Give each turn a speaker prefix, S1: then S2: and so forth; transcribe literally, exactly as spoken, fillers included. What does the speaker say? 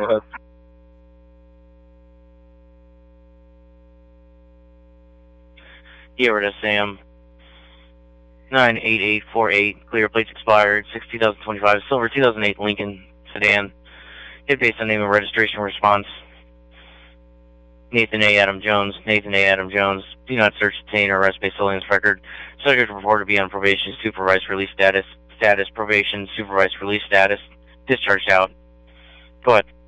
S1: Go ahead.
S2: Yeah, we're to Sam. nine eight eight four eight. Clear plates expired. six two thousand twenty-five. Silver two thousand eight Lincoln sedan. Hit based on name and registration response. Nathan A. Adam Jones. Nathan A. Adam Jones. Do not search, detain, or arrest based solely on this record. Subject report to be on probation, supervised release status. Status, probation, supervised release status. Discharged out. Go ahead.